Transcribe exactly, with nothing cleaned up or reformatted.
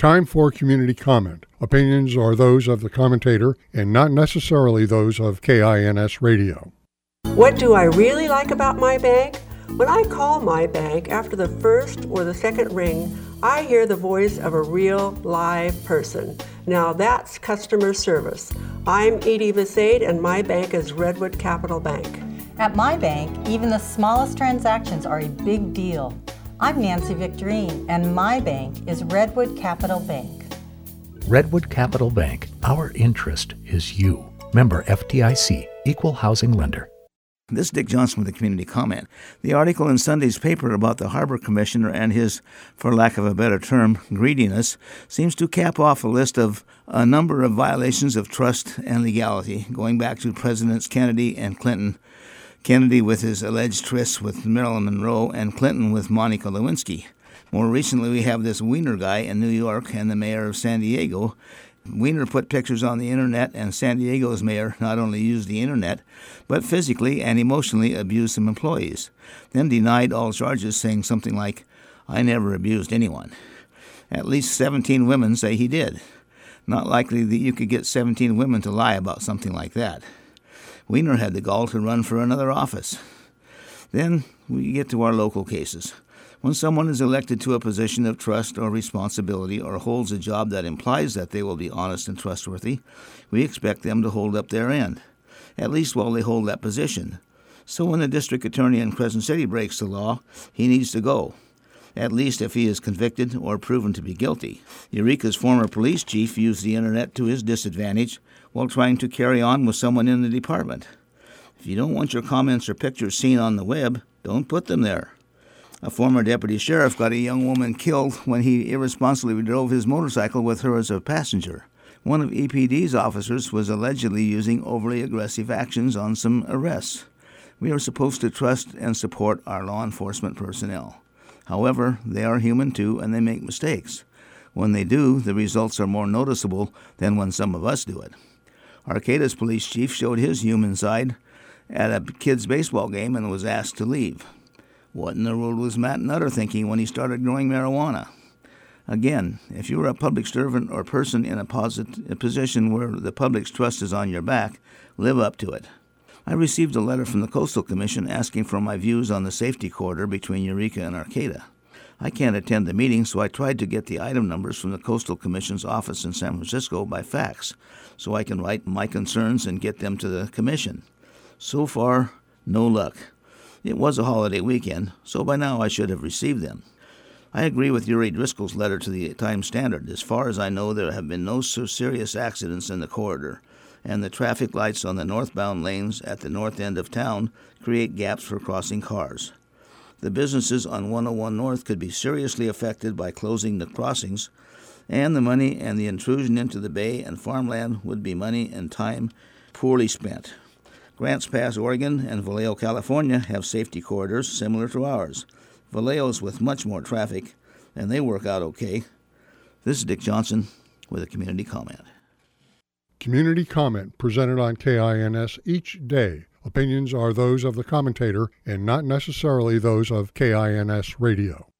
Time for community comment. Opinions are those of the commentator and not necessarily those of K I N S Radio. What do I really like about my bank? When I call my bank after the first or the second ring, I hear the voice of a real live person. Now that's customer service. I'm Edie Visade and my bank is Redwood Capital Bank. At my bank, even the smallest transactions are a big deal. I'm Nancy Victorine, and my bank is Redwood Capital Bank. Redwood Capital Bank, our interest is you. Member F D I C, Equal Housing Lender. This is Dick Johnson with a community comment. The article in Sunday's paper about the harbor commissioner and his, for lack of a better term, greediness seems to cap off a list of a number of violations of trust and legality, going back to Presidents Kennedy and Clinton. Kennedy with his alleged trysts with Marilyn Monroe, and Clinton with Monica Lewinsky. More recently, we have this Weiner guy in New York and the mayor of San Diego. Weiner put pictures on the internet, and San Diego's mayor not only used the internet, but physically and emotionally abused some employees, then denied all charges, saying something like, "I never abused anyone." At least seventeen women say he did. Not likely that you could get seventeen women to lie about something like that. Weiner had the gall to run for another office. Then we get to our local cases. When someone is elected to a position of trust or responsibility or holds a job that implies that they will be honest and trustworthy, we expect them to hold up their end, at least while they hold that position. So when the district attorney in Crescent City breaks the law, he needs to go, at least if he is convicted or proven to be guilty. Eureka's former police chief used the internet to his disadvantage while trying to carry on with someone in the department. If you don't want your comments or pictures seen on the web, don't put them there. A former deputy sheriff got a young woman killed when he irresponsibly drove his motorcycle with her as a passenger. One of E P D's officers was allegedly using overly aggressive actions on some arrests. We are supposed to trust and support our law enforcement personnel. However, they are human too, and they make mistakes. When they do, the results are more noticeable than when some of us do it. Arcata's police chief showed his human side at a kids' baseball game and was asked to leave. What in the world was Matt Nutter thinking when he started growing marijuana? Again, if you are a public servant or person in a, posit- a position where the public's trust is on your back, live up to it. I received a letter from the Coastal Commission asking for my views on the safety corridor between Eureka and Arcata. I can't attend the meeting, so I tried to get the item numbers from the Coastal Commission's office in San Francisco by fax, so I can write my concerns and get them to the Commission. So far, no luck. It was a holiday weekend, so by now I should have received them. I agree with Uri Driscoll's letter to the Times-Standard. As far as I know, there have been no so serious accidents in the corridor, and the traffic lights on the northbound lanes at the north end of town create gaps for crossing cars. The businesses on one oh one North could be seriously affected by closing the crossings, and the money and the intrusion into the bay and farmland would be money and time poorly spent. Grants Pass, Oregon, and Vallejo, California have safety corridors similar to ours. Vallejo's with much more traffic, and they work out okay. This is Dick Johnson with a community comment. Community comment presented on K I N S each day. Opinions are those of the commentator and not necessarily those of K I N S Radio.